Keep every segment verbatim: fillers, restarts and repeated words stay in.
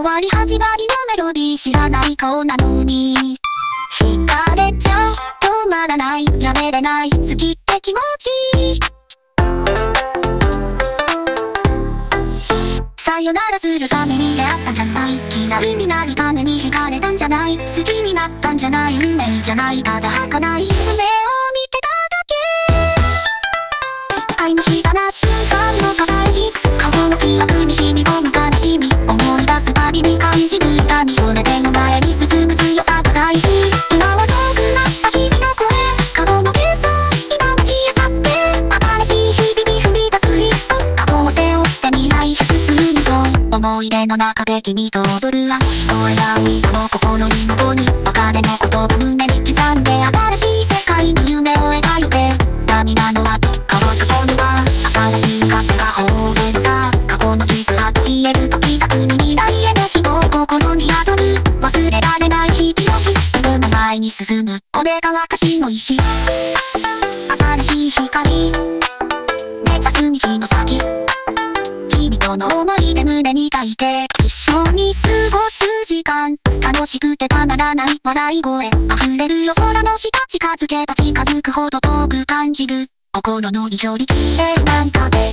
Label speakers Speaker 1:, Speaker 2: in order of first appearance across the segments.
Speaker 1: わり始まりのメロディー知らない顔なのに惹かれちゃう止まらないやめれない好きって気持ちさよならするために出会ったんじゃない嫌いになるために惹かれたんじゃない好きになったんじゃない運命じゃないただ儚い夢を見てただけ愛の日だな瞬間の輝き過去の記憶に染み込む悲しみ思い出すたびに感じる痛みそれでも前に進む強さが大事今は遠くなった日々の声過去の幻想今も消え去って新しい日々に踏み出す一歩過去を背負って未来へ進むぞ思い出の中で君と踊るあの声が今も心に残る別れの言葉胸に刻んで新しい世界の夢を描いて涙の後乾く頃は新しい風が放れるさ過去の傷跡消える時が来る未来への希望心に宿る忘れられない日々をきっとの前に進むこれが私の意志新しい光目指す道の先君との思い出胸に書いて一緒に過ごす時間楽しくてたまらない笑い声溢れる夜空の下近づけば近づくほど遠く感じる心の離距離綺麗なんかで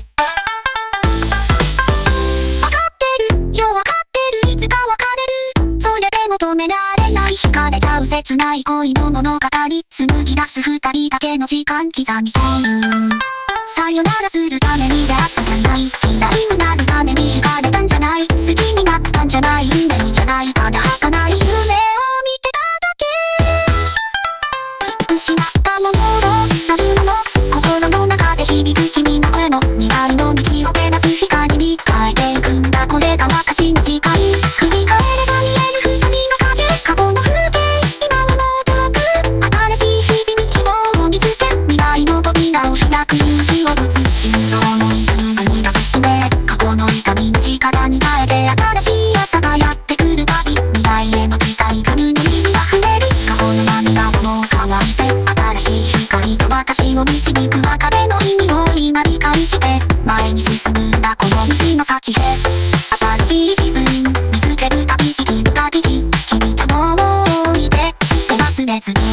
Speaker 1: わかってるよわかってるいつか別れるそれでも止められない惹かれちゃう切ない恋の物語紡ぎ出す二人だけの時間刻み込むさよならするために出会ったんじゃない嫌いになるために惹かれたんじゃない好きになったんじゃない運命じゃないただ儚い夢を見てただけ失ったものなるもの心の中で響く君の声の未来の道を照らす光に変えていくんだこれが私の時間振り返れば見える二人の影過去の風景今はもう遠く新しい日々に希望を見つけ未来の扉を開く勇気を持つ君の思い夢に抱きしめ過去の痛みの力に変えて新しい朝がやってくるたび未来への期待が胸に溢れる過去の涙もう乾いて新しい光と私を導く別れの意味を今理解して前に進むんだこの道の先へ新しい自分見つける旅路君が記事君との思い出して忘れずに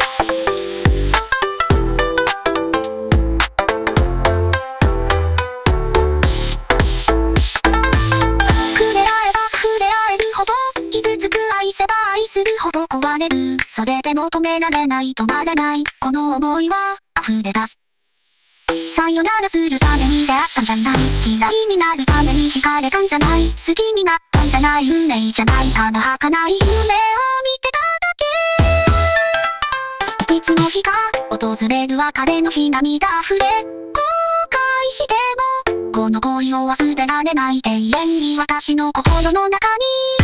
Speaker 1: 傷つく愛せば愛するほど壊れるそれでも止められない止まらないこの想いは溢れ出すさよならするために出会ったんじゃない嫌いになるために惹かれたんじゃない好きになったんじゃない運命じゃないただ儚い夢を見てただけいつの日か訪れる別れの日涙溢れ後悔してもこの恋を忘れられない永遠に私の心の中に